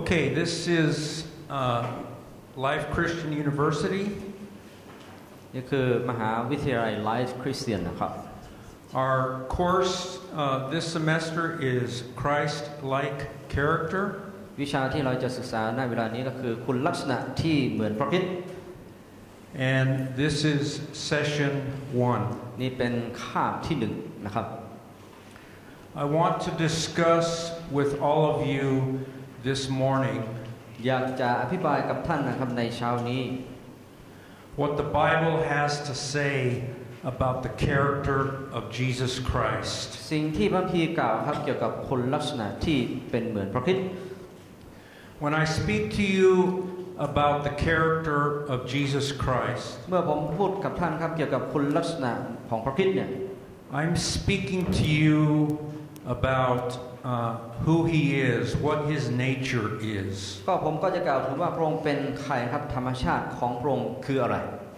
Okay, this is Life Christian University. นี่คือมหาวิทยาลัยไลฟ์คริสเตียนนะครับ Our course this semester is Christ-like character. วิชาที่เราจะศึกษาในเวลานี้ก็คือคุณลักษณะที่เหมือนพระคริสต์ And this is session 1. นี่เป็นคาบที่1นะครับ I want to discuss with all of you this morning อยากจะอภิปรายกับท่านนะครับในเช้านี้ what the Bible has to say about the character of Jesus Christ. สิ่งที่พระคัมภีร์กล่าวครับเกี่ยวกับคุณลักษณะที่เป็นเหมือนพระคริสต์ When I speak to you about the character of Jesus Christ, เมื่อผมพูดกับท่านครับเกี่ยวกับคุณลักษณะของพระคริสต์เนี่ย I'm speaking to you about who he is, what his nature is. ก็ผมก็จะกล่าวถึงว่าพระองค์เป็นใครครับธรรมชาติของพระองค์คืออะไร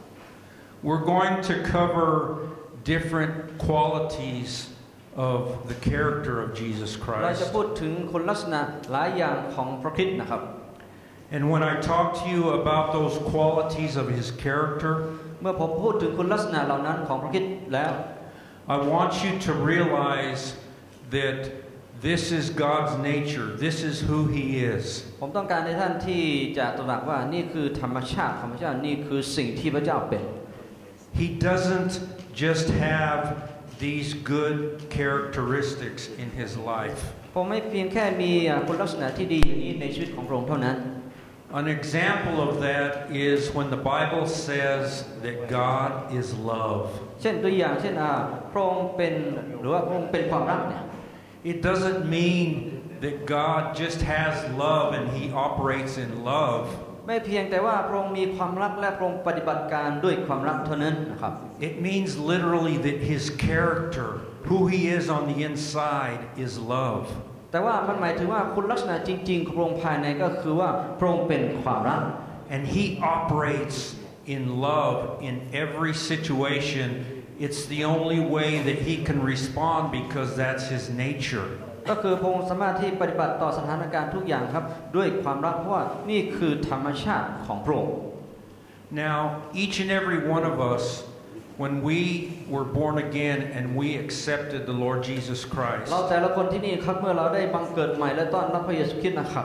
We're going to cover different qualities of the character of Jesus เราจะ Christ. พูดถึงคุณลักษณะหลายอย่างของพระคริสต์นะครับ And when I talk to you about those qualities of his character, เมื่อผมพูดถึงคุณลักษณะเหล่านั้นของพระคริสต์แล้ว I want you to realize that this is God's nature. This is who he is. ผมต้องการให้ท่านที่จะตระหนักว่านี่คือธรรมชาตินี่คือสิ่งที่พระเจ้าเป็น He doesn't just have these good characteristics in his life. ผมไม่เพียงแค่มีคุณลักษณะที่ดีอย่างนี้ในชีวิตของพระองค์เท่านั้น An example of that is when the Bible says that God is love. เช่นตัวอย่างเช่นพระองค์เป็นหรือว่าพระองค์เป็นความรักเนี่ย It doesn't mean that God just has love and he operates in love. ไม่เพียงแต่ว่าพระองค์มีความรักและพระองค์ปฏิบัติการด้วยความรักเท่านั้นนะครับ It means literally that his character, who he is on the inside, is love. แต่ว่ามันหมายถึงว่าคุณลักษณะจริงๆของพระองค์ภายในก็คือว่าพระองค์เป็นความรัก And he operates in love in every situation. It's the only way that he can respond because that's his nature. ก็คือพระองค์สามารถที่ปฏิบัติต่อสถานการณ์ทุกอย่างครับด้วยความรักเพราะว่านี่คือธรรมชาติของพระองค์ Now, each and every one of us, when we were born again and we accepted the Lord Jesus Christ, เราแต่ละคนที่นี่ครับเมื่อเราได้บังเกิดใหม่และต้อนรับพระเยซูคริสต์นะครับ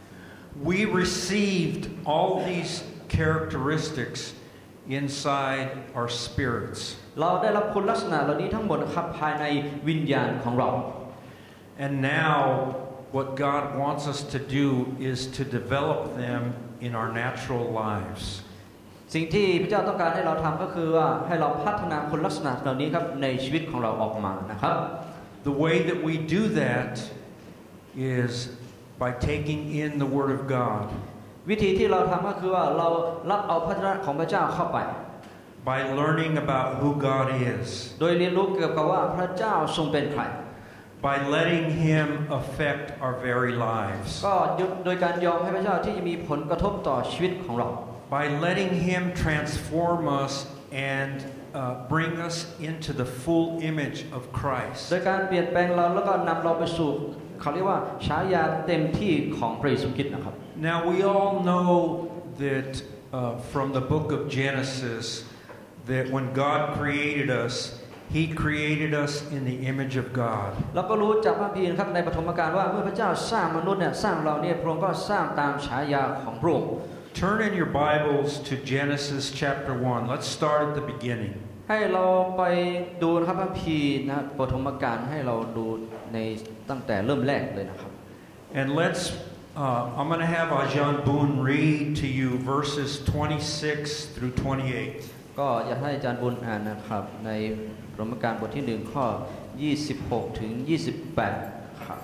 we received all these characteristics inside our spirits. เราได้รับคุณลักษณะเหล่านี้ทั้งหมดครับภายในวิญญาณของเรา And now, what God wants us to do is to develop them in our natural lives. สิ่งที่พระเจ้าต้องการให้เราทำก็คือว่าให้เราพัฒนาคุณลักษณะเหล่านี้ครับในชีวิตของเราออกมานะครับ The way that we do that is by taking in the Word of God. วิธีที่เราทำก็คือว่าเรารับเอาพระวจนะของพระเจ้าเข้าไป By learning about who God is. โดยเรียนรู้เกี่ยวกับว่าพระเจ้าทรงเป็นใคร By letting him affect our very lives. ก็โดยการยอมให้พระเจ้าที่จะมีผลกระทบต่อชีวิตของเรา By letting him transform us and bring us into the full image of Christ. โดยการเปลี่ยนแปลงเราแล้วก็นำเราไปสู่เขาเรียกว่าฉายาเต็มที่ของพระเยซูคริสต์นะครับ Now we all know that from the book of Genesis that when God created us, he created us in the image of God. เราก็รู้จากพระคัมภีร์ครับในปฐมกาลว่าเมื่อพระเจ้าสร้างมนุษย์เนี่ยสร้างเราเนี่ยพระองค์ก็สร้างตามฉายาของพระองค์ Turn in your Bibles to Genesis chapter 1. Let's start at the beginning. ให้เราไปดูนะครับพระคัมภีร์นะปฐมกาลให้เราดูในตั้งแต่เริ่มแรกเลยนะครับ And I'm going to have Ajahn Boone read to you verses 26 through 28. ก็อยากให้อาจารย์บุญอ่านนะครับในปฐมกาลบทที่1ข้อ26ถึง28ครับ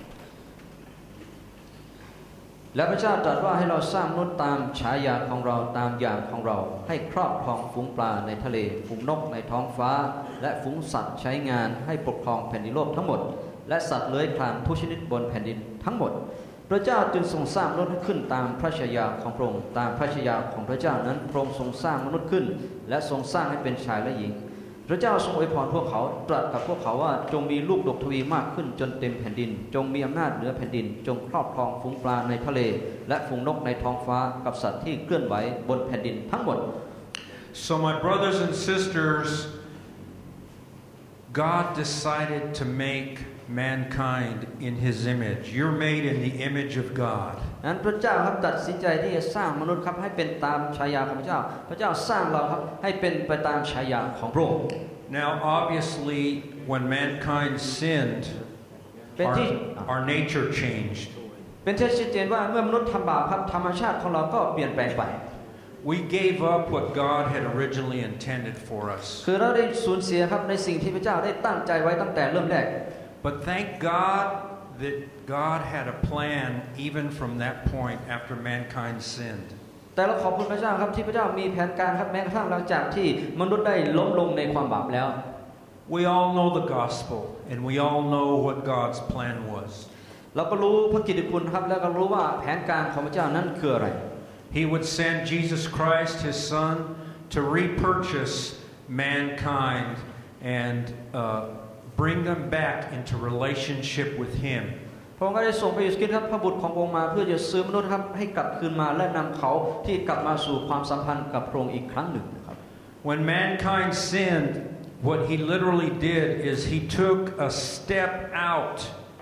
และพระเจ้าตรัสว่าให้เราสร้างมนุษย์ตามฉายาของเราตามอย่างของเราให้ครอบครองฝูงปลาในทะเลฝูงนกในท้องฟ้าและฝูงสัตว์ใช้งานให้ปกครองแผ่นดินโลกทั้งหมดและสัตว์เลื้อยคลานทุกชนิดบนแผ่นดินทั้งหมดพระเจ้าจึงทรงสร้างมนุษย์ให้ขึ้นตามพระฉายาของพระองค์ตามพระฉายาของพระเจ้านั้นพระองค์ทรงสร้างมนุษย์ขึ้นและทรงสร้างให้เป็นชายและหญิงพระเจ้าทรงอวยพรพวกเขาตรัสกับพวกเขาว่าจงมีลูกดกทวีมากขึ้นจนเต็มแผ่นดินจงมีอำนาจเหนือแผ่นดินจงครอบครองฝูงปลาในทะเลและฝูงนกในท้องฟ้ากับสัตว์ที่เคลื่อนไหวบนแผ่นดินทั้งหมด So my brothers and sisters, God decided to make mankind in His image. You're made in the image of God. นั้นพระเจ้าครับตัดสินใจที่จะสร้างมนุษย์ครับให้เป็นตามฉายาของพระเจ้าพระเจ้าสร้างเราครับให้เป็นไปตามฉายาของพระองค์ Now, obviously, when mankind sinned, our nature changed. เป็นที่ชัดเจนว่าเมื่อมนุษย์ทำบาปครับธรรมชาติของเราก็เปลี่ยนแปลงไป We gave up what God had originally intended for us. คือเราได้สูญเสียครับในสิ่งที่พระเจ้าได้ตั้งใจไว้ตั้งแต่เริ่มแรก But thank God that God had a plan even from that point after mankind sinned. แต่เราขอบคุณพระเจ้าครับที่พระเจ้ามีแผนการครับแม้กระทั่งหลังจากที่มนุษย์ได้ล้มลงในความบาปแล้ว We all know the gospel and we all know what God's plan was. เราก็รู้พระกิตติคุณครับแล้วก็รู้ว่าแผนการของพระเจ้านั้นคืออะไร He would send Jesus Christ, His Son, to repurchase mankind and bring them back into relationship with Him. พระองค์ก็ได้ส่งพระเยซูคริสต์ครับพระบุตรของพระองค์มาเพื่อจะซื้อมนุษย์ครับให้กลับคืนมาและนำเขาที่กลับมาสู่ความสัมพันธ์กับพระองค์อีกครั้งหนึ่งนะครับ When mankind sinned, what He literally did is He took a step out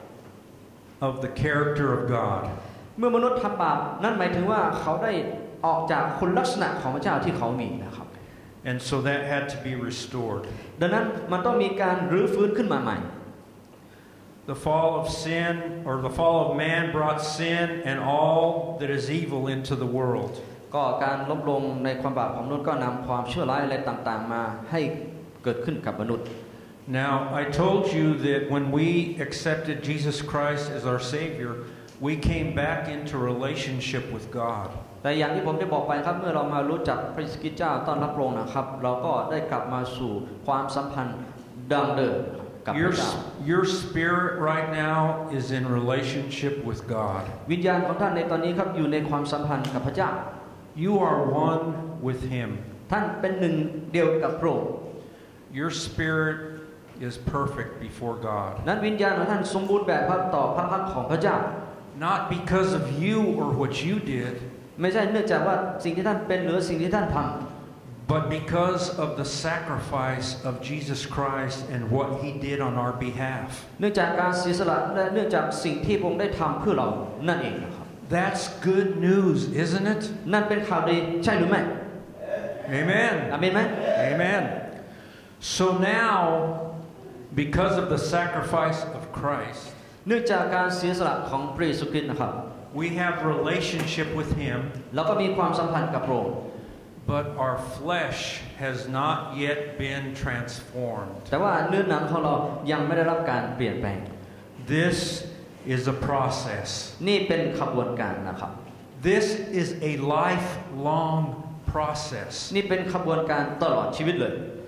of the character of God. เมื่อมนุษย์ทำบาปนั่นหมายถึงว่าเขาได้ออกจากคุณลักษณะของพระเจ้าที่เขามีนะครับ And so that had to be restored. ดังนั้นมันต้องมีการรื้อฟื้นขึ้นมาใหม่ The fall of sin or the fall of man brought sin and all that is evil into the world. ก็การลดลงในความบาปของมนุษย์ก็นำความชั่วร้ายอะไรต่างๆมาให้เกิดขึ้นกับมนุษย์ Now, I told you that when we accepted Jesus Christ as our Savior, we came back into relationship with God. แต่อย่างที่ผมได้บอกไปครับเมื่อเรามารู้จักพระคริสต์เจ้าต้อนรับพระองค์นะครับเราก็ได้กลับมาสู่ความสัมพันธ์ดังเดิมกับพระเจ้า Your spirit right now is in relationship with God. วิญญาณของท่านในตอนนี้ครับอยู่ในความสัมพันธ์กับพระเจ้า You are one with Him. ท่านเป็นหนึ่งเดียวกับพระองค์ Your spirit is perfect before God. นั้นวิญญาณของท่านสมบูรณ์แบบต่อพระพักของพระเจ้า Not because of you or what you did, ไม่ใช่เนื่องจากว่าสิ่งที่ท่านเป็นหรือสิ่งที่ท่านทำ but because of the sacrifice of Jesus Christ and what He did on our behalf. เนื่องจากการเสียสละและเนื่องจากสิ่งที่พระองค์ได้ทำเพื่อเรานั่นเองนะครับ That's good news, isn't it? นั่นเป็นข่าวดีใช่หรือไม่ Amen. อาเมนไหม Amen. So now, because of the sacrifice of Christ, เนื่องจากการเสียสละของพระเยซูคริสต์นะครับ we have relationship with Him, เราก็มีความสัมพันธ์กับพระองค์ but our flesh has not yet been transformed. แต่ว่าเนื้อหนังของเรายังไม่ได้รับการเปลี่ยนแปลง This is a process. นี่เป็นขบวนการนะครับ This is a lifelong process นี่เป็นขบวนการตลอดชีวิตเลย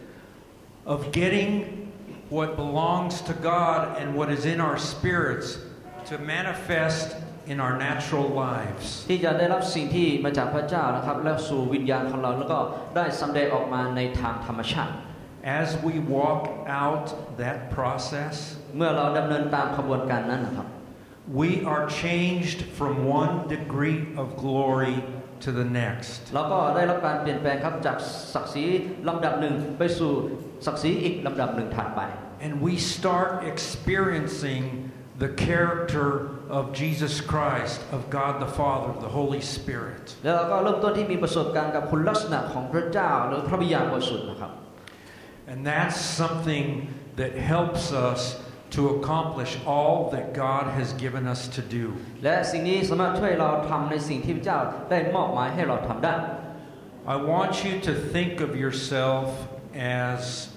of getting what belongs to God and what is in our spirits to manifest in our natural lives. ที่จะได้รับสิ่งที่มาจากพระเจ้านะครับแล้วสู่วิญญาณของเราแล้วก็ได้สำแดงออกมาในทางธรรมชาติ As we walk out that process, เมื่อเราดำเนินตามขบวนการนั้นนะครับ we are changed from one degree of glory to the next. เราก็ได้รับการเปลี่ยนแปลงครับจากศักดิ์ศรีลำดับหนึ่งไปสู่ศักดิ์ศรีอีกลำดับหนึ่งถัดไป And we start experiencing the character of Jesus Christ, of God the Father, the Holy Spirit. แล้วเราก็เริ่มต้นที่มีประสบการณ์กับคุณลักษณะของพระเจ้าหรือพระวิญญาณบริสุทธิ์นะครับ And that's something that helps us to accomplish all that God has given us to do. และสิ่งนี้สามารถช่วยเราทำในสิ่งที่พระเจ้าได้มอบหมายให้เราทำได้ I want you to think of yourself as,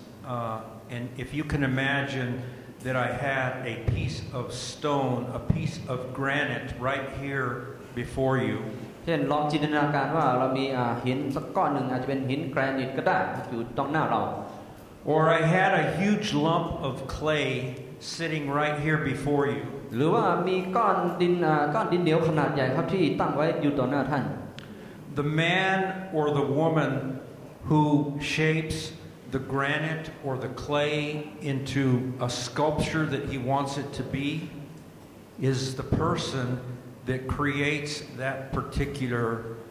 and if you can imagine that I had a piece of stone, a piece of granite right here before you. เช่นลองจินตนาการว่าเรามีหินสักก้อนหนึ่งอาจจะเป็นหินแกรนิตก็ได้อยู่ตรงหน้าเรา Or I had a huge lump of clay sitting right here before you. หรือว่ามีก้อนดินเหนียวขนาดใหญ่ครับที่ตั้งไว้อยู่ต่อหน้าท่าน The man or the woman who shapes the granite or the clay into a sculpture that he wants it to be is the person that creates that particular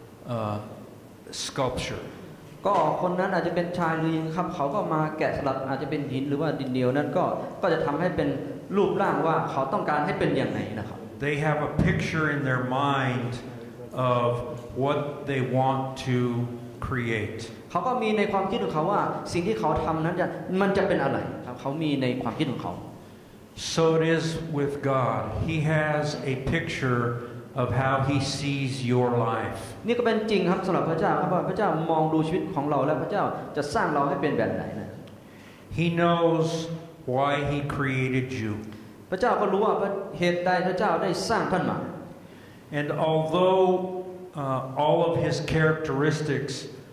sculpture. ก็คนนั้นอาจจะเป็นชายหรือหญิงครับเขาก็มาแกะสลักอาจจะเป็นหินหรือว่าดินเหนียวนั้นก็จะทำให้เป็นรูปร่างว่าเขาต้องการให้เป็นอย่างไรนะครับ They have a picture in their mind of what they want to create. เขาก็มีในความคิดของเขาว่าสิ่งที่เขาทำนั้นมันจะเป็นอะไรครับเขามีในความคิดของเขา So it is with God. He has a picture of how he sees your life. นี่ก็เป็นจริงครับสำหรับพระเจ้าครับว่าพระเจ้ามองดูชีวิตของเราและพระเจ้าจะสร้างเราให้เป็นแบบไหนนะ He knows why he created you. พระเจ้าก็รู้ว่าเหตุใดพระเจ้าได้สร้างท่านมา And although all of his characteristics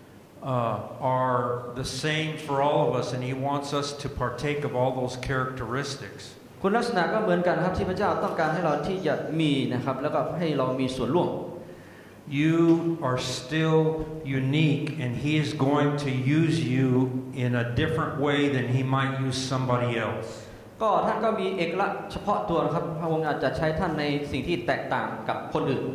are the same for all of us, and he wants us to partake of all those characteristics. คุณลักษณะก็เหมือนกันครับที่พระเจ้าต้องการให้เราที่จะมีนะครับแล้วก็ให้เรามีส่วนร่วม You are still unique, and he is going to use you in a different way than he might use somebody else. ก็ท่านก็มีเอกลักษณ์เฉพาะตัวนะครับพระองค์อาจจะใช้ท่านในสิ่งที่แตกต่างกับคนอื่น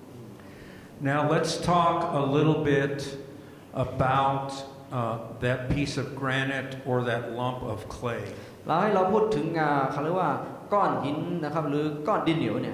Now let's talk a little bit about that piece of granite or that lump of clay. เราให้เราพูดถึงเขาเรียกว่าก้อนหินนะครับหรือก้อนดินเหนียวเนี่ย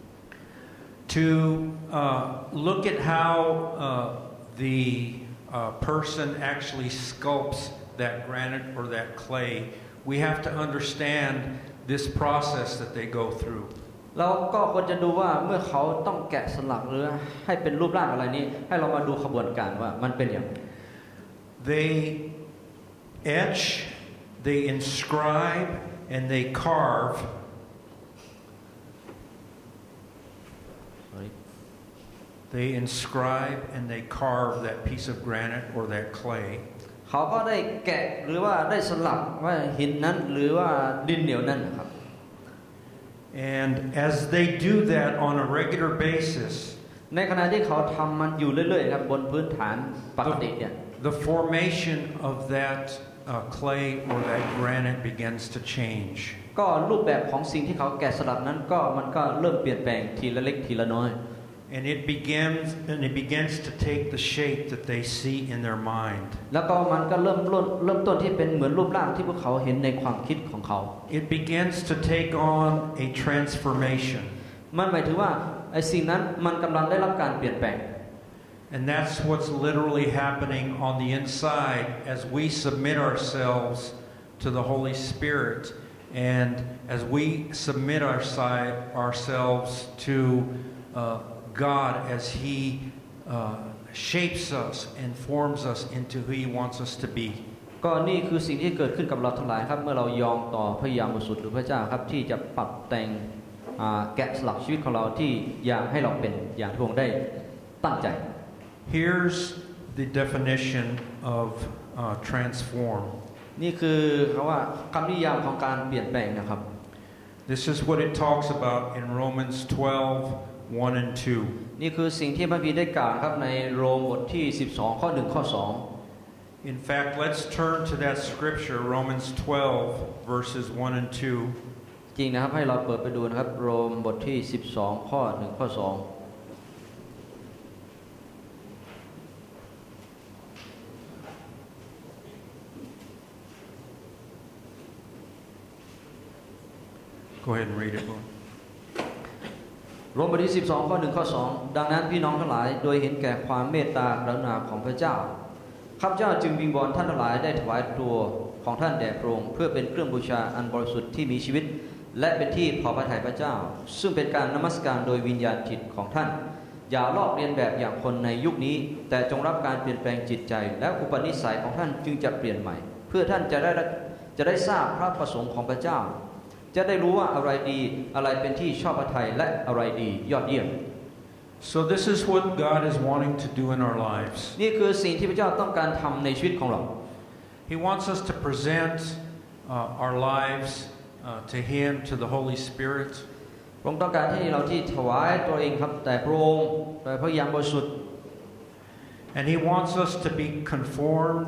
To look at how the person actually sculpts that granite or that clay, we have to understand this process that they go through. เราก็ควรจะดูว่าเมื่อเขาต้องแกะสลักหรือให้เป็นรูปร่างอะไรนี้ให้เรามาดูขบวนการว่ามันเป็นอย่างไร They etch, they inscribe, and they carve. They inscribe and they carve that piece of granite or that clay. เขาก็ได้แกะหรือว่าได้สลักว่าหินนั้นหรือว่าดินเหนียวนั้นครับ And as they do that on a regular basis, ในขณะที่เขาทำมันอยู่เรื่อยๆครับบนพื้นฐานปกติเนี่ย the formation of that clay or that granite begins to change. ก็รูปแบบของสิ่งที่เขาแกะสลักนั้นมันก็เริ่มเปลี่ยนแปลงทีละเล็กทีละน้อย And it begins to take the shape that they see in their mind. แล้วก็มันก็เริ่มต้นที่เป็นเหมือนรูปร่างที่พวกเขาเห็นในความคิดของเขา It begins to take on a transformation. มันหมายถึงว่าไอ้สิ่งนั้นมันกำลังได้รับการเปลี่ยนแปลง And that's what's literally happening on the inside as we submit ourselves to the Holy Spirit and as we submit ourselves to God as he shapes us and forms us into who he wants us to be. ก็นี่คือสิ่งที่เกิดขึ้นกับเราทั้งหลายครับเมื่อเรายอมต่อพระยาบริสุทธิ์หรือพระเจ้าครับที่จะปรับแต่งแกะสลักชีวิตของเราที่อยากให้เราเป็นอย่างที่พระองค์ได้ตั้งใจ Here's the definition of transform. นี่คือคำว่าคำนิยามของการเปลี่ยนแปลงนะครับ This is what it talks about in Romans 12:1 and 2. นี่คือสิ่งที่พระบิดาได้กล่าวครับในโรมบทที่12ข้อ1ข้อ2 In fact, let's turn to that scripture, Romans 12 verses 1 and 2. จริงนะครับให้เราเปิดไปดูนะครับโรมบทที่12ข้อ1ข้อ2 Go ahead and read it, Lord. โรมบทที่12ข้อ1ข้อ2ดังนั้นพี่น้องทั้งหลายโดยเห็นแก่ความเมตตากรุณาของพระเจ้าข้าพเจ้าจึงวิงวอนท่านทั้งหลายได้ถวายตัวของท่านแด่พระองค์เพื่อเป็นเครื่องบูชาอันบริสุทธิ์ที่มีชีวิตและเป็นที่พอพระทัยพระเจ้าซึ่งเป็นการนมัสการโดยวิญญาณจิตของท่านอย่าลอกเลียนแบบอย่างคนในยุคนี้แต่จงรับการเปลี่ยนแปลงจิตใจและอุปนิสัยของท่านจึงจะเปลี่ยนใหม่เพื่อท่านจะได้ทราบพระประสงค์ของพระเจ้าจะได้รู้ว่าอะไรดีอะไรเป็นที่ชอบพระทัยและอะไรดียอดเยี่ยม So this is what God is wanting to do in our lives. นี่คือสิ่งที่พระเจ้าต้องการทำในชีวิตของเรา He wants us to present our lives to Him, to the Holy Spirit. พระองค์ต้องการให้เราที่ถวายตัวเองครับแต่พระองค์โดยพระยามบริสุทธิ์ And He wants us to be conformed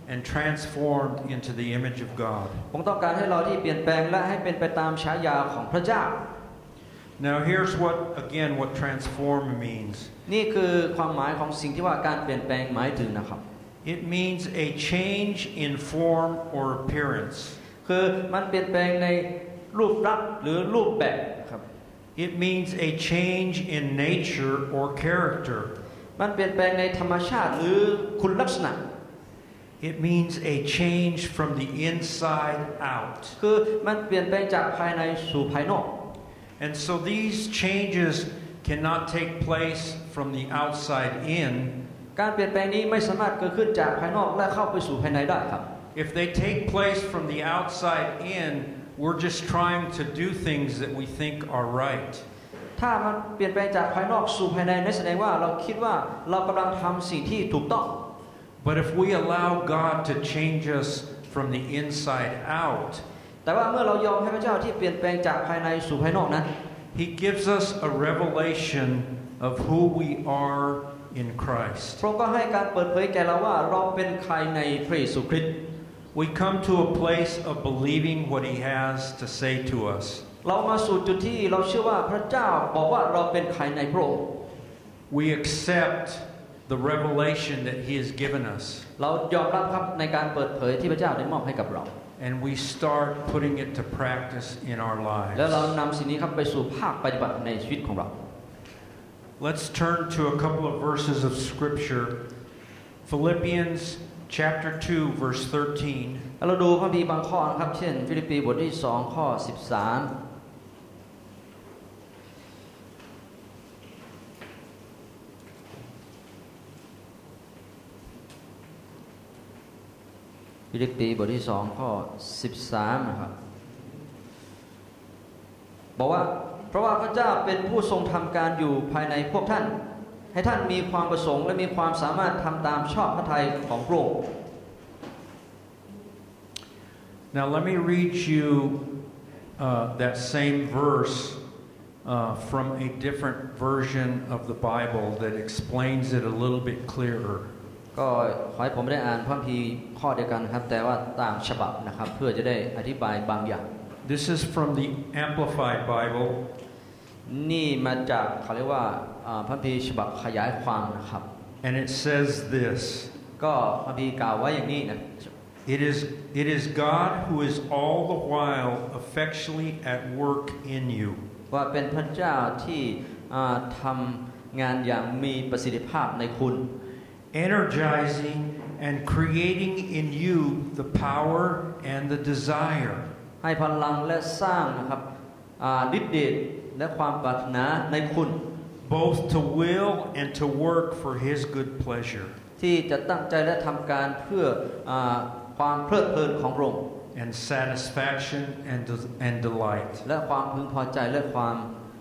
and transformed into the image of God. ผมต้องการให้เราที่เปลี่ยนแปลงและให้เป็นไปตามฉายาของพระเจ้า Now here's what transform means. นี่คือความหมายของสิ่งที่ว่าการเปลี่ยนแปลงหมายถึงนะครับ It means a change in form or appearance. คือมันเปลี่ยนแปลงในรูปลักษณ์หรือรูปแบบครับ It means a change in nature or character. มันเปลี่ยนแปลงในธรรมชาติหรือคุณลักษณะ It means a change from the inside out. คือมันเปลี่ยนแปลงจากภายในสู่ภายนอก And so these changes cannot take place from the outside in. การเปลี่ยนแปลงนี้ไม่สามารถเกิดขึ้นจากภายนอกและเข้าไปสู่ภายในได้ครับ If they take place from the outside in, we're just trying to do things that we think are right. ถ้ามันเปลี่ยนแปลงจากภายนอกสู่ภายในนั่นแสดงว่าเราคิดว่าเรากำลังทำสิ่งที่ถูกต้อง But if we allow God to change us from the inside out, แต่ว่าเมื่อเรายอมให้พระเจ้าที่เปลี่ยนแปลงจากภายในสู่ภายนอกนั้น He gives us a revelation of who we are in Christ. พระองค์ก็ให้การเปิดเผยแก่เราว่าเราเป็นใครในพระเยซูคริสต์ We come to a place of believing what He has to say to us. เรามาสู่จุดที่เราเชื่อว่าพระเจ้าบอกว่าเราเป็นใครในพระองค์ We accept the revelation that He has given us. เรายอมรับครับในการเปิดเผยที่พระเจ้าได้มอบให้กับเรา And we start putting it to practice in our lives. แล้วเรานำสิ่งนี้ครับไปสู่ภาคปฏิบัติในชีวิตของเรา Let's turn to a couple of verses of Scripture. Philippians chapter 2, verse 13. เราดูพระคัมภีร์บางข้อนะครับเช่นฟิลิปปีบทที่2ข้อ13ฟิลิปปีบทที่2ข้อ13นะครับบอกว่าเพราะว่าพระเจ้าเป็นผู้ทรงทำการอยู่ภายในพวกท่านให้ท่านมีความประสงค์และมีความสามารถทำตามชอบพระทัยของพระองค์ Now let me read you that same verse from a different version of the Bible that explains it a little bit clearer. ก็ขอให้ผมได้อ่านพระคัมภีร์ข้อเดียวกันครับแต่ว่าต่างฉบับนะครับเพื่อจะได้อธิบายบางอย่าง This is from the Amplified Bible. นี่มาจากเขาเรียกว่าพระคัมภีร์ฉบับขยายความนะครับ And it says this. ก็พระคัมภีร์กล่าวไว้อย่างนี้นะ It is God who is all the while effectually at work in you. ว่าเป็นพระเจ้าที่ทำงานอย่างมีประสิทธิภาพในคุณ Energizing and creating in you the power and the desire. ให้พลังและสร้างนะครับฤทธิ์เดชและความปรารถนาในคุณ Both to will and to work for His good pleasure. ที่จะตั้งใจและทำการเพื่อความเพลิดเพลินของพระองค์ And satisfaction and delight. และความพึงพอใจและความ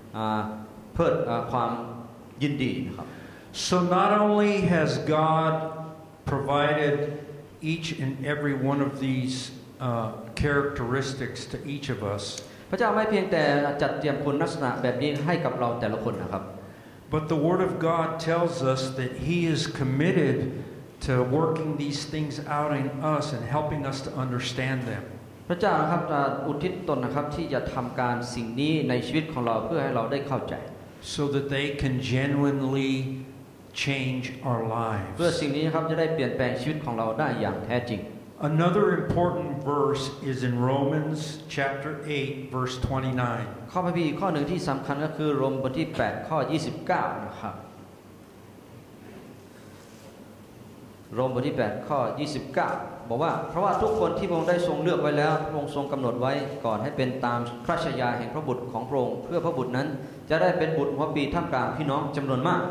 ความยินดีนะครับ So not only has God provided each and every one of these characteristics to each of us, พระเจ้าไม่เพียงแต่จัดเตรียมคุณลักษณะแบบนี้ให้กับเราแต่ละคนนะครับ but the Word of God tells us that He is committed to working these things out in us and helping us to understand them. พระเจ้านะครับอุทิศตนนะครับที่จะทำการสิ่งนี้ในชีวิตของเราเพื่อให้เราได้เข้าใจ so that they can genuinely change our lives. เพื่อสิ่งนี้ครับจะได้เปลี่ยนแปลงชีวิตของเราได้อย่างแท้จริง Another important verse is in Romans chapter 8 verse 29. ข้อพระคัมภีร์ข้อหนึ่งที่สำคัญก็คือโรมบทที่8ข้อ29นะครับโรมบทที่8ข้อ29บอกว่าเพราะว่าทุกคนที่พระองค์ได้ทรงเลือกไว้แล้วพระองค์ทรงกำหนดไว้ก่อนให้เป็นตามพระชายาแห่งพระบุตรของพระองค์เพื่อพระบุตรนั้นจะได้เป็นบุตรหัวปีท่ามกลางพี่น้องจำนวนมาก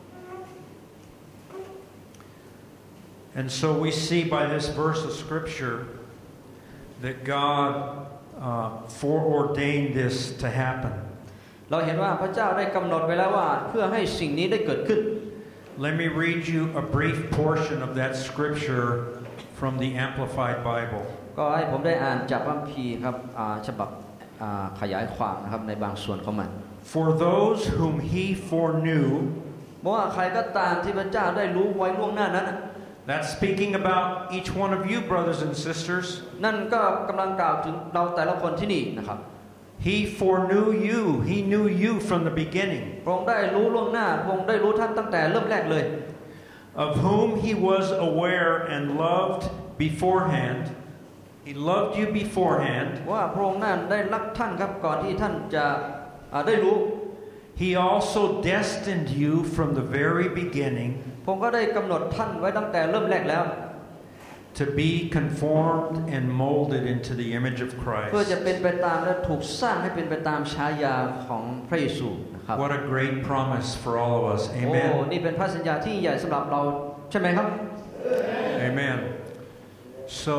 And so we see by this verse of Scripture that God foreordained this to happen. เราเห็นว่าพระเจ้าได้กำหนดไว้แล้วว่าเพื่อให้สิ่งนี้ได้เกิดขึ้น Let me read you a brief portion of that Scripture from the Amplified Bible. ก็ให้ผมได้อ่านจากพระคัมภีร์ครับฉบับขยายความนะครับในบางส่วนของมัน For those whom He foreknew, บอกว่าใครก็ตามที่พระเจ้าได้รู้ไว้ล่วงหน้านั้น That's speaking about each one of you, brothers and sisters. นั่นก็กำลังกล่าวถึงเราแต่ละคนที่นี่นะครับ He foreknew you. He knew you from the beginning. พระองค์ได้รู้ล่วงหน้าพระองค์ได้รู้ท่านตั้งแต่เริ่มแรกเลย Of whom he was aware and loved beforehand. He loved you beforehand. ว่าพระองค์นั้นได้รักท่านครับก่อนที่ท่านจะได้รู้ He also destined you from the very beginning. พระองค์ก็ได้กำหนดท่านไว้ตั้งแต่เริ่มแรกแล้ว To be conformed and molded into the image of เพื่อ Christ. จะเป็นไปตามและถูกสร้างให้เป็นไปตามฉายาของพระเยซูนะครับ What a great promise for all of us. โอ้ Amen. นี่เป็นพระสัญญาที่ใหญ่สำหรับเราใช่ไหมครับ Amen. So,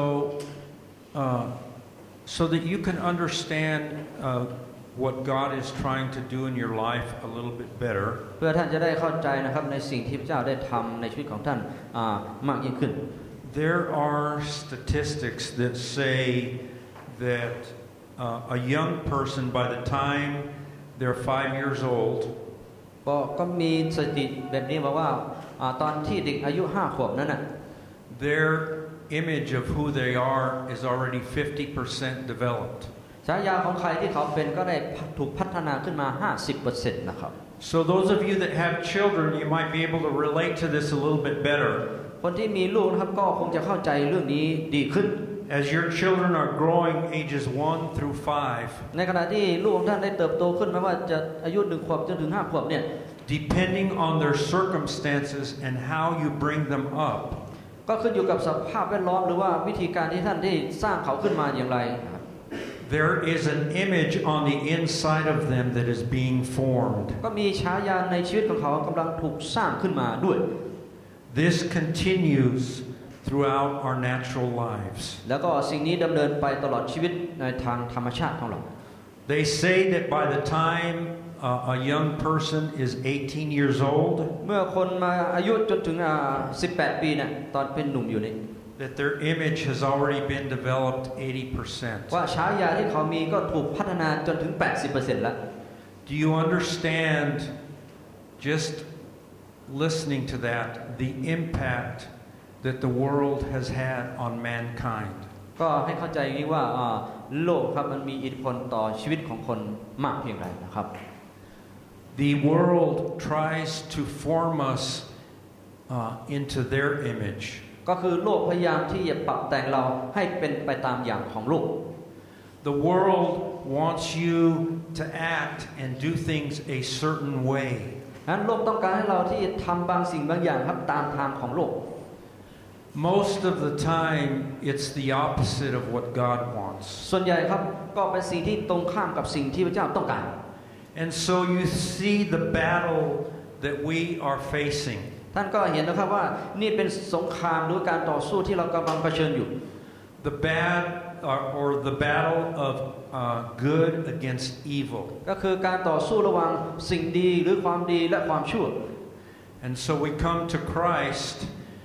so that you can understand what God is trying to do in your life a little bit better. เพื่อท่านจะได้เข้าใจนะครับในสิ่งที่พระเจ้าได้ทำในชีวิตของท่านมากยิ่งขึ้น There are statistics that say that a young person, by the time they're 5 years old, ก็มีสถิติแบบนี้มาว่าตอนที่เด็กอายุ5 ขวบนั้นน่ะ their image of who they are is already 50% developed. ฉายาของใครที่เขาเป็นก็ได้ถูกพัฒนาขึ้นมา 50% นะครับ So those of you that have children, you might be able to relate to this a little bit better. คนที่มีลูกนะครับก็คงจะเข้าใจเรื่องนี้ดีขึ้น As your children are growing ages 1 through 5, ในขณะที่ลูกของท่านได้เติบโตขึ้นไม่ว่าจะอายุ1 ขวบจนถึง5 ขวบเนี่ย depending on their circumstances and how you bring them up, ก็ขึ้นอยู่กับสภาพแวดล้อมหรือว่าวิธีการที่ท่านได้สร้างเขาขึ้นมาอย่างไร there is an image on the inside of them that is being formed. ก็มีฉายาในชีวิตของเขากำลังถูกสร้างขึ้นมาด้วย This continues throughout our natural lives. แล้วก็สิ่งนี้ดำเนินไปตลอดชีวิตในทางธรรมชาติของเรา They say that by the time a young person is 18 years old, เมื่อคนมาอายุจนถึง18 ปีเนี่ยตอนเป็นหนุ่มอยู่นี่ that their image has already been developed 80%. ว่าฉายาที่เขามีก็ถูกพัฒนาจนถึง 80% แล้ว Do you understand, just listening to that, the impact that the world has had on mankind? ก็ให้เข้าใจอย่างนี้ว่าโลกครับมันมีอิทธิพลต่อชีวิตของคนมากเพียงไรนะครับ The world tries to form us into their image. ก็คือโลกพยายามที่จะปรับแต่งเราให้เป็นไปตามอย่างของโลก The world wants you to act and do things a certain way. นั้นโลกต้องการให้เราที่ทำบางสิ่งบางอย่างครับตามทางของโลก Most of the time, it's the opposite of what God wants. ส่วนใหญ่ครับก็เป็นสิ่งที่ตรงข้ามกับสิ่งที่พระเจ้าต้องการ And so you see the battle that we are facing. ท่านก็เห็นนะครับว่านี่เป็นสงครามหรือการต่อสู้ที่เรากำลังเผชิญอยู่ The bad or the battle of good against evil. ก็คือการต่อสู้ระหว่างสิ่งดีหรือความดีและความชั่ว And so we come to Christ,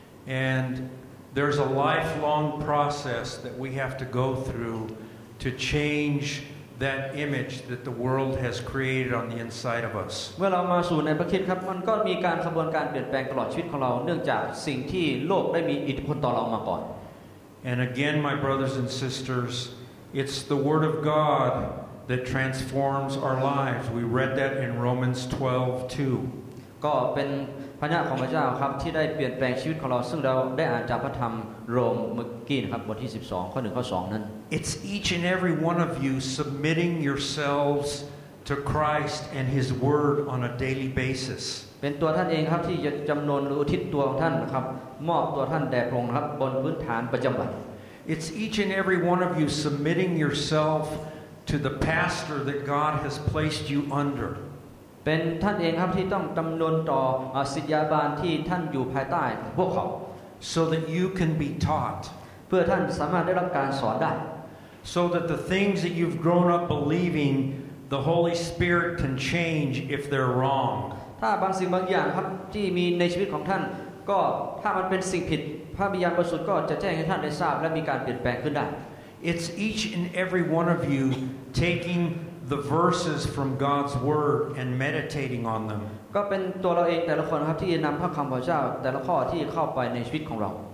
and there's a lifelong process that we have to go through to change that image that the world has created on the inside of us. เมื่อเรามาสู่ในพระคริสต์ครับมันก็มีการกระบวนการเปลี่ยนแปลงตลอดชีวิตของเราเนื่องจากสิ่งที่โลกได้มีอิทธิพลต่อเรามาก่อน And again, my brothers and sisters, it's the Word of God that transforms our lives. We read that in Romans 12:2. ก็เป็นพระญาของพระเจ้าครับที่ได้เปลี่ยนแปลงชีวิตของเราซึ่งเราได้อ่านจากพระธรรมโรมเมื่อกี้นะครับบทที่12ข้อ1ข้อ2นั้น It's each and every one of you submitting yourselves to Christ and His Word on a daily basis. เป็นตัวท่านเองครับที่จะจำนนหรืออุทิศตัวของท่านนะครับมอบตัวท่านแด่พระองค์ครับบนพื้นฐานประจำวัน It's each and every one of you submitting yourself to the pastor that God has placed you under. เป็นท่านเองครับที่ต้องจำนนต่อศิษยาบาลที่ท่านอยู่ภายใต้พวกเขา so that you can be taught. เพื่อท่านสามารถได้รับการสอนได้ So that the things that you've grown up believing, the Holy Spirit can change if they're wrong. ถ้าบางสิ่งบางอย่างครับที่มีในชีวิตของท่านก็ถ้ามันเป็นสิ่งผิดพระวิญญาณบริสุทธิ์ก็จะแจ้งให้ท่านได้ทราบและมีการเปลี่ยนแปลงขึ้นได้ It's each and every one of you taking the verses from God's Word and meditating on them. ก็เป็นตัวเราเองแต่ละคนครับที่นำพระคำพระเจ้าแต่ละข้อที่เข้าไปในชีวิตของเรา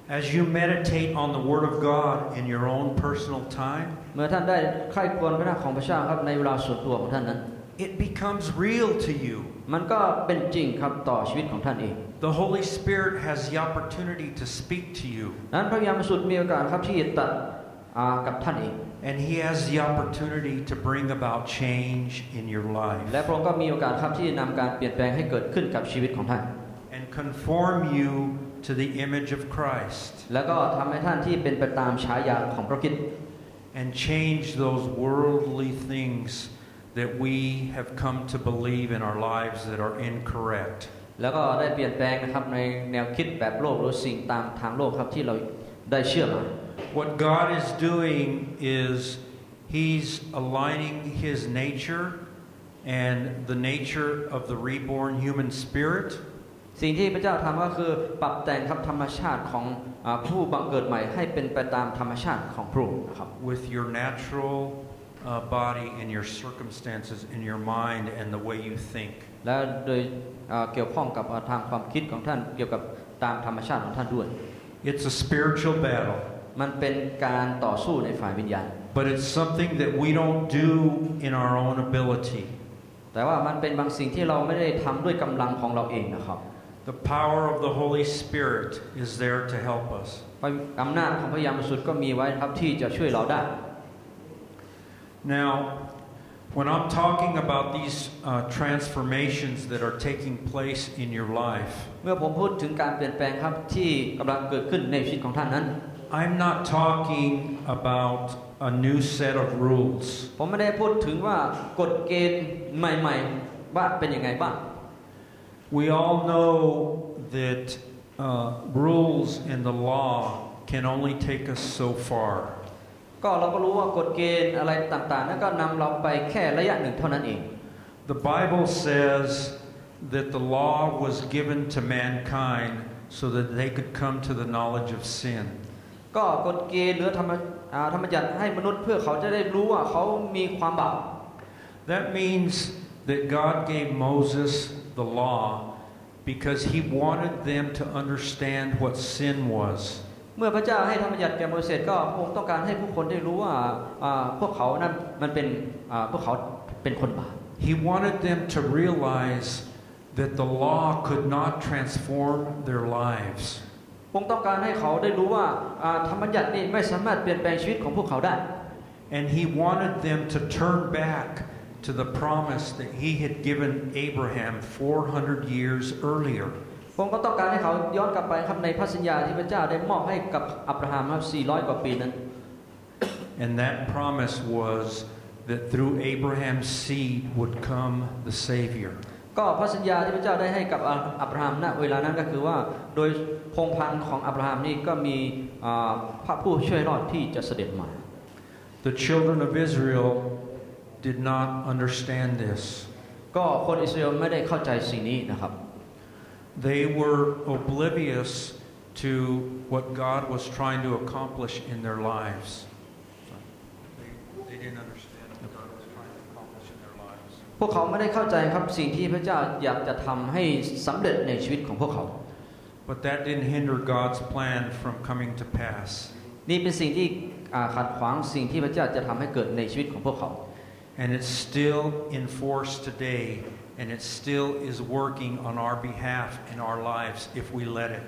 As you meditate on the Word of God in your own personal time, เมื่อท่านได้ใคร่ครวญพระนามของพระเจ้าครับในเวลาส่วนตัวของท่านนั้น it becomes real to you. มันก็เป็นจริงครับต่อชีวิตของท่านเอง The Holy Spirit has the opportunity to speak to you. นั้นพระวิญญาณบริสุทธิ์มีโอกาสครับที่จะตรัสกับท่านเอง And He has the opportunity to bring about change in your life. และพระองค์ก็มีโอกาสครับที่จะนำการเปลี่ยนแปลงให้เกิดขึ้นกับชีวิตของท่าน And conform you to the image of Christ. แล้วก็ทำให้ท่านที่เป็นไปตามฉายาของพระคริสต์ And change those worldly things that we have come to believe in our lives that are incorrect. แล้วก็ได้เปลี่ยนแปลงนะครับในแนวคิดแบบโลกหรือสิ่งตามทางโลกครับที่เราได้เชื่อมา What God is doing is He's aligning His nature and the nature of the reborn human spirit. สิ่งที่พระเจ้าทำก็คือปรับแต่งครับธรรมชาติของผู้บังเกิดใหม่ให้เป็นไปตามธรรมชาติของพระองค์นะครับ With your natural body and your circumstances in your mind and the way you think. และโดยเกี่ยวข้องกับทางความคิดของท่านเกี่ยวกับตามธรรมชาติของท่านด้วย It's a spiritual battle. มันเป็นการต่อสู้ในฝ่ายวิญญาณ But it's something that we don't do in our own ability. แต่ว่ามันเป็นบางสิ่งที่เราไม่ได้ทำด้วยกำลังของเราเองนะครับ The power of the Holy Spirit is there to help us. อำนาจของพระวิญญาณบริสุทธิ์ก็มีไว้ครับที่จะช่วยเราได้ Now, when I'm talking about these transformations that are taking place in your life, เมื่อผมพูดถึงการเปลี่ยนแปลงครับที่กำลังเกิดขึ้นในชีวิตของท่านนั้น I'm not talking about a new set of rules. ผมไม่ได้พูดถึงว่ากฎเกณฑ์ใหม่ๆว่าเป็นยังไงบ้าง We all know that rules in the law can only take us so far. ก็เราก็รู้ว่ากฎเกณฑ์อะไรต่างๆนั้นก็นำเราไปแค่ระยะหนึ่งเท่านั้นเอง The Bible says that the law was given to mankind so that they could come to the knowledge of sin. ก็กฎเกณฑ์หรือธรรมบัญญัติให้มนุษย์เพื่อเขาจะได้รู้ว่าเขามีความบาป That means that God gave Moses the law because He wanted them to understand what sin was. เมื่อพระเจ้าให้ธรรมบัญญัติแก่โมเสสก็พระองค์ต้องการให้ผู้คนได้รู้ว่าพวกเขานั้นมันเป็นพวกเขาเป็นคนบาป He wanted them to realize that the law could not transform their lives. พระองค์ต้องการให้เขาได้รู้ว่าธรรมบัญญัตินี้ไม่สามารถเปลี่ยนแปลงชีวิตของพวกเขาได้ And He wanted them to turn back to the promise that He had given Abraham 400 years earlier. พระองค์ก็ต้องการให้เขาย้อนกลับไปครับในพระสัญญาที่พระเจ้าได้มอบให้กับอับราฮัมครับ400 กว่าปีนั้น And that promise was that through Abraham's seed would come the Savior. ก็พระสัญญาที่พระเจ้าได้ให้กับอับราฮัมณเวลานั้นก็คือว่าโดยพงศ์พันธุ์ของอับราฮัมนี่ก็มีพระผู้ช่วยรอดที่จะเสด็จมา The children of Israel did not understand this. ก็คนอิสราเอลไม่ได้เข้าใจสิ่งนี้นะครับ They were oblivious to what God was trying to accomplish in their lives. They didn't understand what God was trying to accomplish in their lives. พวกเขาไม่ได้เข้าใจครับสิ่งที่พระเจ้าอยากจะทำให้สำเร็จในชีวิตของพวกเขา But that didn't hinder God's plan from coming to pass. นี่เป็นสิ่งที่ขัดขวางสิ่งที่พระเจ้าจะทำให้เกิดในชีวิตของพวกเขา And it's still in force today, and it still is working on our behalf in our lives if we let it.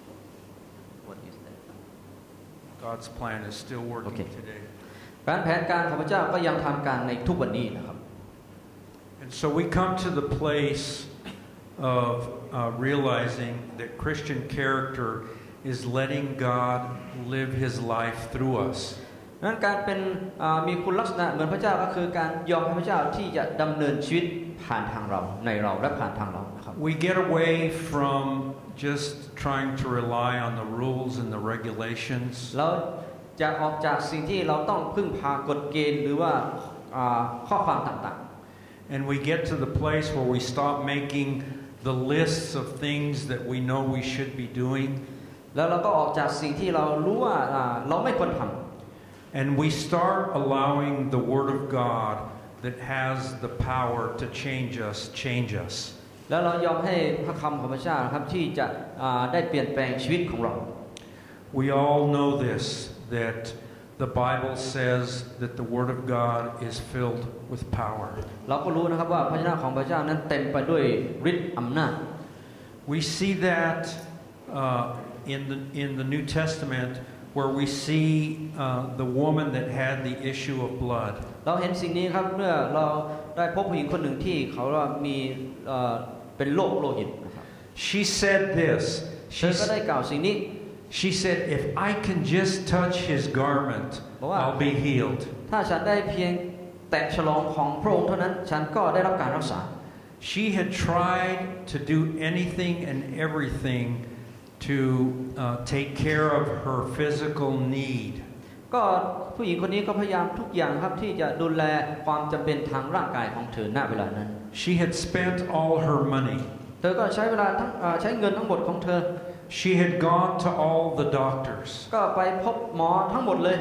God's plan is still working today. แผนการของพระเจ้าก็ยังทำการในทุกวันนี้นะครับ And so we come to the place of realizing that Christian character is letting God live His life through us. นั้นการเป็นมีคุณลักษณะเหมือนพระเจ้าก็คือการยอมให้พระเจ้าที่จะดำเนินชีวิตผ่านทางเราในเราและผ่านทางเรานะครับ We get away from just trying to rely on the rules and the regulations. เราจะออกจากสิ่งที่เราต้องพึ่งพากฎเกณฑ์หรือว่าข้อความต่างๆ And we get to the place where we stop making the lists of things that we know we should be doing. แล้วเราก็ออกจากสิ่งที่เรารู้ว่าเราไม่ควรทำ And we start allowing the Word of God that has the power to change us. แล้วเรายอมให้พระคำของพระเจ้าครับที่จะได้เปลี่ยนแปลงชีวิตของเรา We all know this, that the Bible says that the Word of God is filled with power. เราก็รู้นะครับว่าพระวจนะของพระเจ้านั้นเต็มไปด้วยฤทธิ์อำนาจ We see that in the New Testament where we see the woman that had the issue of blood. เราเห็นสิ่งนี้ครับเมื่อเราได้พบผู้หญิงคนหนึ่งที่เขามีเป็นโรคโลหิตนะครับ She said this. เธอก็ได้กล่าวสิ่งนี้ She said, "If I can just touch His garment, I'll be healed." ถ้าฉันได้เพียงแตะฉลองของพระองค์เท่านั้นฉันก็ได้รับการรักษา She had tried to do anything and everything to take care of her physical need. ก็ผู้หญิงคนนี้ก็พยายามทุกอย่างครับที่จะดูแลความจำเป็นทางร่างกายของเธอณเวลานั้น She had spent all her money. เธอก็ใช้เวลาใช้เงินทั้งหมดของเธอ She had gone to all the doctors. ก็ไปพบหมอทั้งหมดเลย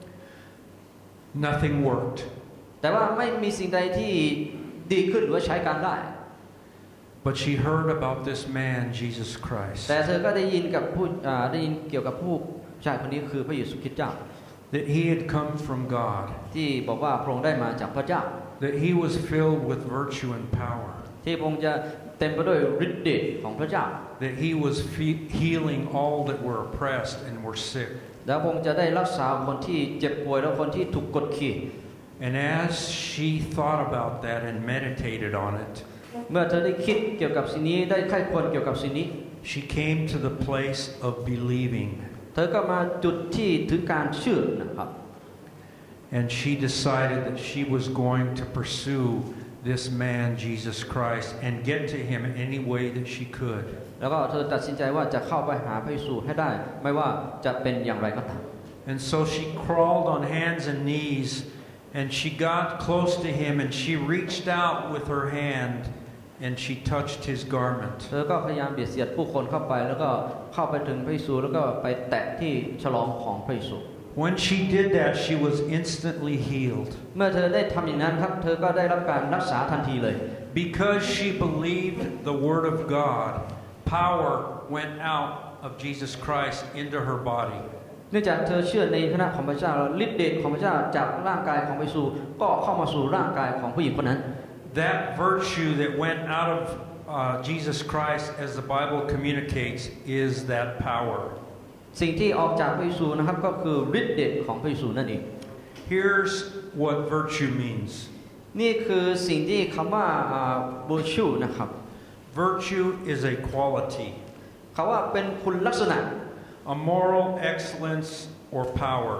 Nothing worked. แต่ว่าไม่มีสิ่งใดที่ดีขึ้นหรือใช้การได้ But she heard about this man, Jesus Christ. แต่เธอก็ได้ยินเกี่ยวกับผู้ชายคนนี้คือพระเยซูคริสต์เจ้า That he had come from God. ที่บอกว่าพระองค์ได้มาจากพระเจ้า That he was filled with virtue and power. ที่พระองค์จะเต็มไปด้วยฤทธิ์เดชของพระเจ้า That he was healing all that were oppressed and were sick. แล้วพระองค์จะได้รักษาคนที่เจ็บป่วยและคนที่ถูกกดขี่ And as she thought about that and meditated on it, เมื่อเธอได้คิดเกี่ยวกับสิ่งนี้ได้ใคร่ครวญเกี่ยวกับสิ่งนี้ she came to the place of believing. เธอก็มาจุดที่ถึงการเชื่อนะครับ And she decided that she was going to pursue this man, Jesus Christ, and get to him any way that she could. แล้วก็เธอตัดสินใจว่าจะเข้าไปหาพระเยซูให้ได้ไม่ว่าจะเป็นอย่างไรก็ตาม And so she crawled on hands and knees, and she got close to him, and she reached out with her hand, and she touched his garment. เธอก็พยายามเบียดเสียดผู้คนเข้าไปแล้วก็เข้าไปถึงพระเยซูแล้วก็ไปแตะที่ฉลองของพระเยซู When she did that, she was instantly healed. เมื่อเธอได้ทำอย่างนั้นครับเธอก็ได้รับการรักษาทันทีเลย Because she believed the word of God, power went out of Jesus Christ into her body. เนื่องจากเธอเชื่อในพระนามของพระเจ้าฤทธิ์เดชของพระเจ้าจากร่างกายของพระเยซูก็เข้ามาสู่ร่างกายของผู้หญิงคนนั้น That virtue that went out of Jesus Christ, as the Bible communicates, is that power. สิ่งที่ออกจากพระเยซูนะครับก็คือฤทธิ์เดชของพระเยซูนั่นเอง Here's what virtue means. นี่คือสิ่งที่คำว่า virtue นะครับ Virtue is a quality. คำว่าเป็นคุณลักษณะ A moral excellence or power.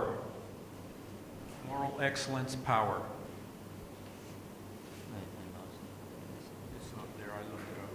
Moral excellence, power. It's not there, I looked it up.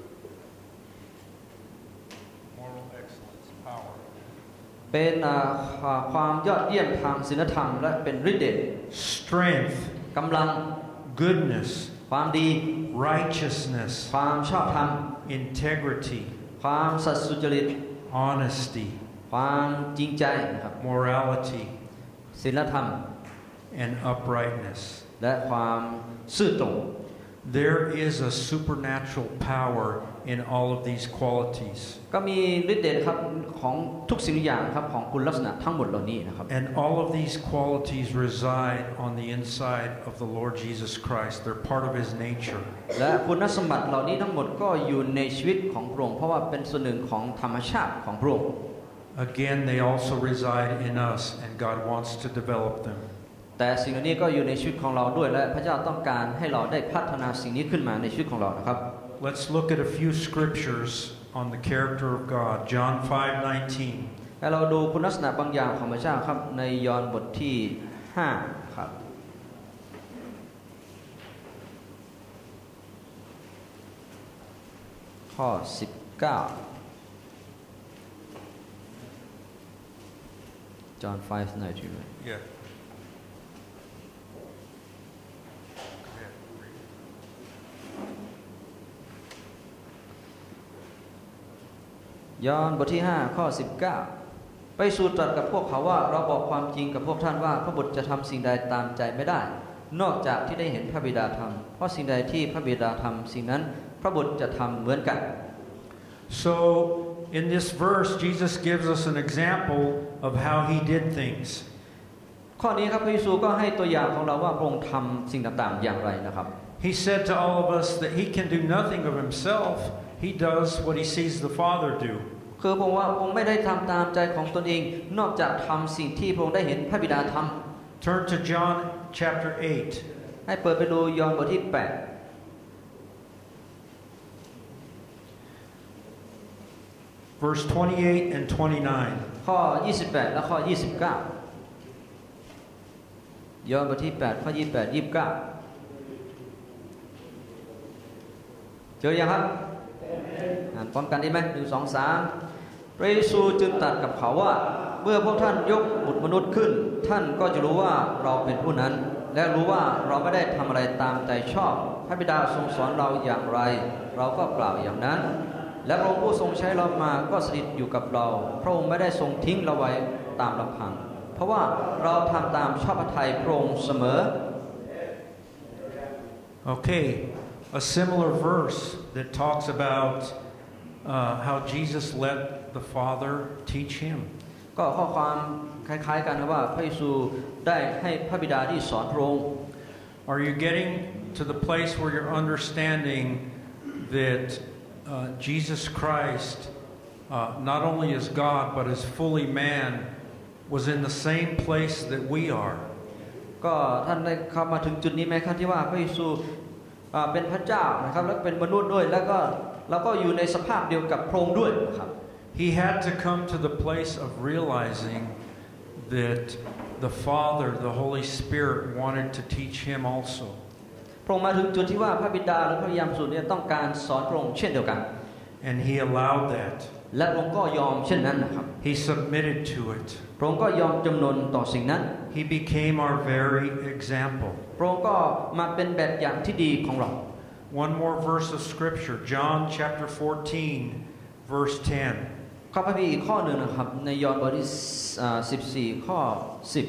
Moral excellence, power. เป็นความยอดเยี่ยมทางศีลธรรมและเป็นฤทธิ์เดช Strength, กำลัง goodness, ความดี righteousness, ความชอบธรรม integrity, ความสัตย์สุจริต honesty, ความจริงใจนะครับ morality, ศีลธรรม and uprightness. และความซื่อตรง There is a supernatural power in all of these qualities. ก็มีฤทธิ์เดชครับของทุกสิ่งทุกอย่างครับของคุณลักษณะทั้งหมดเหล่านี้นะครับ And all of these qualities reside on the inside of the Lord Jesus Christ. They're part of His nature. และคุณสมบัติเหล่านี้ทั้งหมดก็อยู่ในชีวิตของพระองค์เพราะว่าเป็นส่วนหนึ่งของธรรมชาติของพระองค์ Again, they also reside in us, and God wants to develop them. แต่สิ่งเหล่านี้ก็อยู่ในชีวิตของเราด้วยและพระเจ้าต้องการให้เราได้พัฒนาสิ่งนี้ขึ้นมาในชีวิตของเรานะครับ Let's look at a few scriptures on the character of God. John 5:19. ให้เราดูคุณลักษณะบางอย่างของพระเจ้าครับในยอห์นบทที่5ครับข้อ19 John 5:19 Yeah. ยอห์นบทที่5ข้อ19ไปสู่ตรัสกับพวกเขาว่าเราบอกความจริงกับพวกท่านว่าพระบุตรจะทำสิ่งใดตามใจไม่ได้นอกจากที่ได้เห็นพระบิดาทำเพราะสิ่งใดที่พระบิดาทำสิ่งนั้นพระบุตรจะทำเหมือนกัน So in this verse, Jesus gives us an example of how he did things. ข้อนี้ครับพระเยซูก็ให้ตัวอย่างของเราว่าพระองค์ทำสิ่งต่างๆอย่างไรนะครับ He said to all of us that he can do nothing of himself. He does what he sees the Father do. คือพระองค์ว่าพระองค์ไม่ได้ทำตามใจของตนเองนอกจากทำสิ่งที่พระองค์ได้เห็นพระบิดาทำ Turn to John chapter 8. ให้เปิดไปดูยอห์นบทที่ Verse 28 and 29. ข้อ 28 และข้อ 29 ยอห์นบทที่ 8 ข้อ 28 29 เจอยังครับอ่านพร้อมกันได้ไหม1 2 3พระเยซูจึงตรัสกับเขาว่าเมื่อพวกท่านยกบุตรมนุษย์ขึ้นท่านก็จะรู้ว่าเราเป็นผู้นั้นและรู้ว่าเราไม่ได้ทำอะไรตามใจชอบพระบิดาทรงสอนเราอย่างไรเราก็กล่าวอย่างนั้นและพระองค์ผู้ทรงใช้เรามาก็สถิตอยู่กับเราพระองค์ไม่ได้ทรงทิ้งเราไว้ตามลำพังเพราะว่าเราทำตามชอบพระทัยพระองค์เสมอ Okay, a similar verse that talks about how Jesus let the Father teach him. ก็ข้อความคล้ายๆกันนะว่าพระเยซูได้ให้พระบิดาที่สอนพระองค์ Are you getting to the place where you're understanding that Jesus Christ, not only as God but as fully man, was in the same place that we are? ก็ท่านได้เข้ามาถึงจุดนี้ไหมครับที่ว่าพระเยซูเป็นพระเจ้านะครับและเป็นมนุษย์ด้วยแล้วก็เราก็อยู่ในสภาพเดียวกับพระองค์ด้วยครับ He had to come to the place of realizing that the Father, the Holy Spirit, wanted to teach him also. พระองค์มาถึงจุดที่ว่าพระบิดาและพระวิญญาณบริสุทธิ์เนี่ยต้องการสอนพระองค์เช่นเดียวกัน And he allowed that. และพระองค์ก็ยอมเช่นนั้นนะครับ He submitted to it. พระองค์ก็ยอมจำนนต่อสิ่งนั้น He became our very example. พระองค์ก็มาเป็นแบบอย่างที่ดีของเรา One more verse of Scripture, John chapter 14, verse 10. ข้อพระคัมภีร์อีกข้อหนึ่งนะครับในยอห์นบทที่14ข้อ10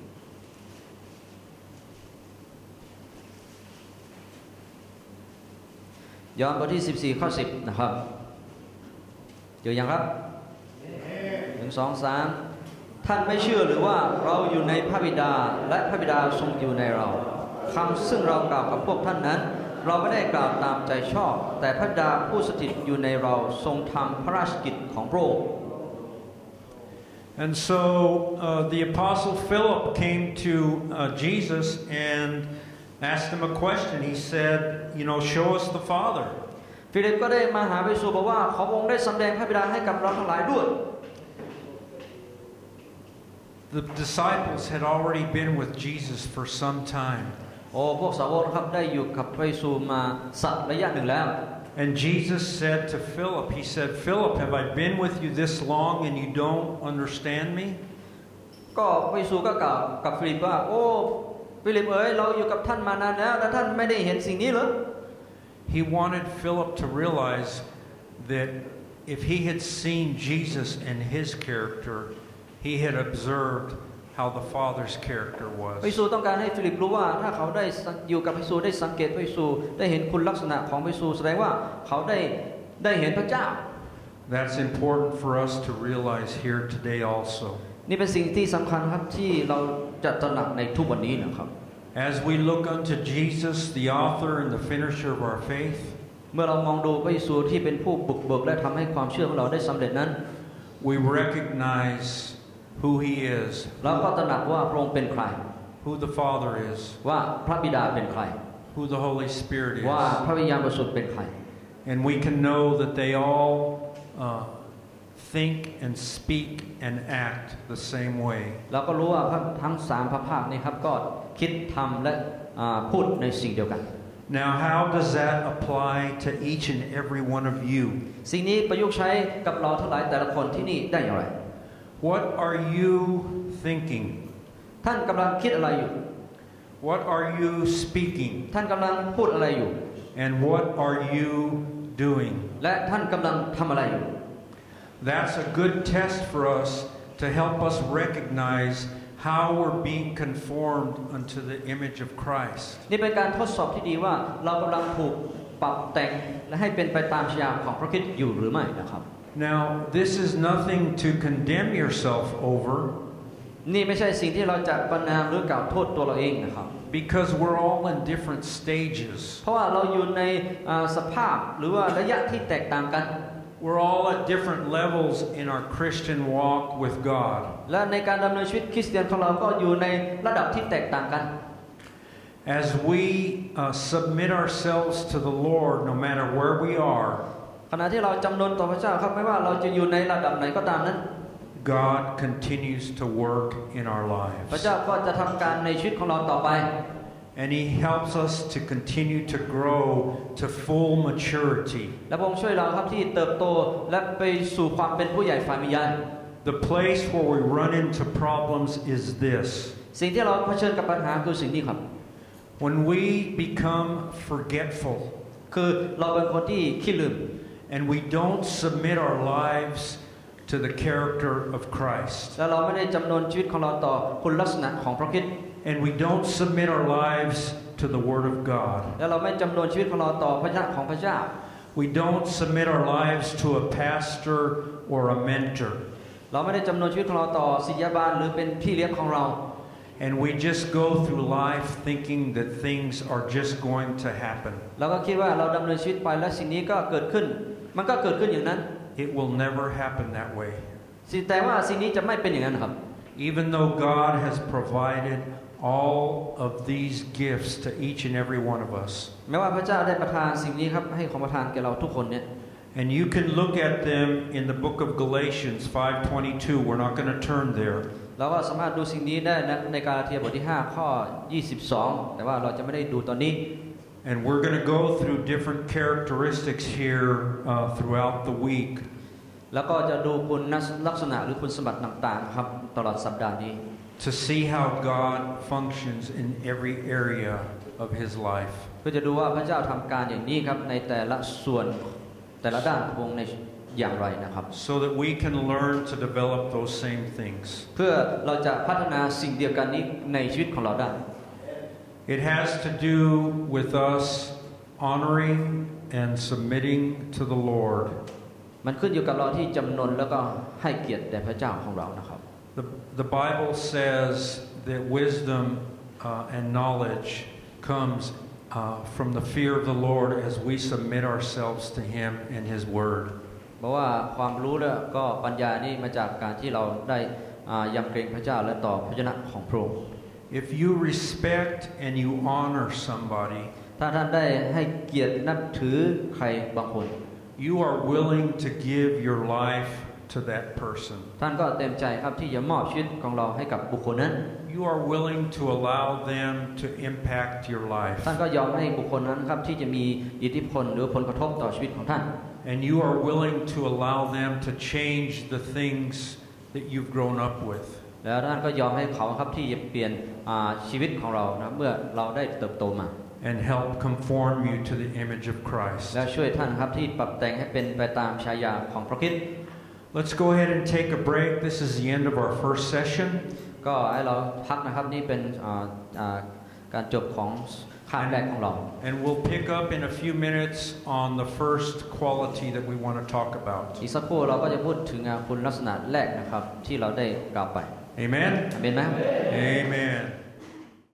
ยอห์นบทที่14ข้อ10นะครับเจอยังครับ1 2 3ท่านไม่เชื่อหรือว่าเราอยู่ในพระบิดาและพระบิดาทรงอยู่ในเราคำซึ่งเรากล่าวกับพวกท่านนั้นเราไม่ได้กล่าวตามใจชอบแต่พระบิดาผู้สถิตอยู่ในเราทรงทำพระราชกิจของพระองค์ And so the apostle Philip came to Jesus and asked him a question. He said, show us the Father. ฟิลิปก็ได้มาหาพระเยซูบอกว่าขอพระองค์ได้สำแดงพระบิดาให้กับเราทั้งหลายด้วย The disciples had already been with Jesus for some time. พวกสาวกครับได้อยู่กับพระเยซูมาสักระยะหนึ่งแล้ว And Jesus said to Philip, he said, Philip, have I been with you this long and you don't understand me? ก็พระเยซูก็กล่าวกับฟิลิปว่าฟิลิปเอ๋ยเราอยู่กับท่านมานานแล้วและท่านไม่ได้เห็นสิ่งนี้เหรอ He wanted Philip to realize that if he had seen Jesus and his character, he had observed how the Father's character was. พระเยซูต้องการให้ฟิลิปรู้ว่าถ้าเขาได้อยู่กับพระเยซูได้สังเกตพระเยซูได้เห็นคุณลักษณะของพระเยซูแสดงว่าเขาได้เห็นพระเจ้า That's important for us to realize here today also. นี่เป็นสิ่งที่สำคัญครับที่เราจะตระหนักในทุกวันนี้นะครับ As we look unto Jesus, the author and the finisher of our faith, เมื่อเรามองดูพระเยซูที่เป็นผู้บุกเบิกและทำให้ความเชื่อของเราได้สำเร็จนั้น we recognize who he is, เราก็ตระหนักว่าพระองค์เป็นใคร who the Father is, ว่าพระบิดาเป็นใคร who the Holy Spirit ว่า is, พระวิญญาณบริสุทธิ์เป็นใคร and we can know that they all think and speak and act the same way. เราก็รู้ว่าทั้ง3พระภาคนี้ครับก็คิดทำและพูดในสิ่งเดียวกัน Now, how does that apply to each and every one of you? สิ่งนี้ประยุกต์ใช้กับเราทั้งหลายแต่ละคนที่นี่ได้อย่างไร What are you thinking? ท่านกำลังคิดอะไรอยู่ What are you speaking? ท่านกำลังพูดอะไรอยู่ And what are you doing? และท่านกำลังทำอะไรอยู่ That's a good test for us to help us recognize how we're being conformed unto the image of Christ. นี่เป็นการทดสอบที่ดีว่าเรากำลังถูกปรับแต่งและให้เป็นไปตามฉบับของพระคริสต์อยู่หรือไม่นะครับ Now, this is nothing to condemn yourself over นี่ไม่ใช่สิ่งที่เราจะประณามหรือกล่าวโทษตัวเราเองนะครับ because we're all in different stages. เพราะว่าเราอยู่ในสภาพหรือว่าระยะที่แตกต่างกัน We're all at different levels in our Christian walk with God. และในการดำเนินชีวิตคริสเตียนของเราก็อยู่ในระดับที่แตกต่างกัน As we submit ourselves to the Lord, no matter where we are, ขณะที่เราจำนนต่อพระเจ้าครับไม่ว่าเราจะอยู่ในระดับไหนก็ตามนั้น God continues to work in our พระ lives. เจ้าก็จะทำการในชีวิตของเราต่อไป And He helps us to continue to grow to full maturity. และพระองค์ช่วยเราครับที่เติบโตและไปสู่ความเป็นผู้ใหญ่ฝ่ายวิญญาณ The place where we run into problems is this. สิ่งที่เราเผชิญกับปัญหาคือสิ่งนี้ครับ When we become forgetful คือเราเป็นคนที่ขี้ลืม and we don't submit our lives to the character of Christ, และเราไม่ได้จำนนชีวิตของเราต่อคุณลักษณะของพระคริสต์ and we don't submit our lives to the Word of God, และเราไม่จำนนชีวิตของเราต่อพระเจ้าของพระเจ้า we don't submit our lives to a pastor or a mentor, เราไม่ได้จำนนชีวิตของเราต่อศิษยาบาลหรือเป็นพี่เลี้ยงของเรา and we just go through life thinking that things are just going to happen. เราก็คิดว่าเราดำเนินชีวิตไปและสิ่งนี้ก็เกิดขึ้นมันก็เกิดขึ้นอย่างนั้น It will never happen that way. แต่ว่าสิ่งนี้จะไม่เป็นอย่างนั้นครับ Even though God has provided all of these gifts to each and every one of us. แม้ว่าพระเจ้าได้ประทานสิ่งนี้ครับให้ของประทานแก่เราทุกคนเนี่ย And you can look at them in the book of Galatians 5:22. We're not going to turn there. เราก็สามารถดูสิ่งนี้ได้ในกาลาเทียบทที่5ข้อ22แต่ว่าเราจะไม่ได้ดูตอนนี้ And we're going to go through different characteristics here throughout the week. แล้วก็จะดูคุณลักษณะหรือคุณสมบัติต่างๆครับตลอดสัปดาห์นี้ To see how God functions in every area of His life. เพื่อจะดูว่าพระเจ้าทำการอย่างนี้ครับในแต่ละส่วนแต่ละด้านของในอย่างไรนะครับ So that we can learn to develop those same things. เพื่อเราจะพัฒนาสิ่งเดียวกันนี้ในชีวิตของเราได้ It has to do with us honoring and submitting to the Lord. มันขึ้นอยู่กับเราที่จำนนแล้วก็ให้เกียรติแด่พระเจ้าของเรานะครับ The Bible says that wisdom and knowledge comes from the fear of the Lord as we submit ourselves to Him and His Word. เพราะว่าความรู้และก็ปัญญานี่มาจากการที่เราได้ยำเกรงพระเจ้าและต่อพระชนะของพระองค์ If you respect and you honor somebody, ถ้าท่านได้ให้เกียรตินับถือใครบางคน you are willing to give your life to that person. ท่านก็เต็มใจครับที่จะมอบชีวิตของเราให้กับบุคคลนั้น You are willing to allow them to impact your life. ท่านก็ยอมให้บุคคลนั้นครับที่จะมีอิทธิพลหรือผลกระทบต่อชีวิตของท่าน And you are willing to allow them to change the things that you've grown up with. แล้วท่านก็ยอมให้เขาครับที่จะเปลี่ยนชีวิตของเรานะเมื่อเราได้เติบโตมา And help conform you to the image of Christ. และช่วยท่านครับที่ปรับแต่งให้เป็นไปตามฉายาของพระคริสต์ Let's go ahead and take a break. This is the end of our first session. ก็ให้เราพักนะครับนี่เป็นการจบของคาบแรกของเรา And we'll pick up in a few minutes on the first quality that we want to talk about. อีกสักครู่เราก็จะพูดถึงคุณลักษณะแรกนะครับที่เราได้กล่าวไป Amen? อาเมนไหม Amen.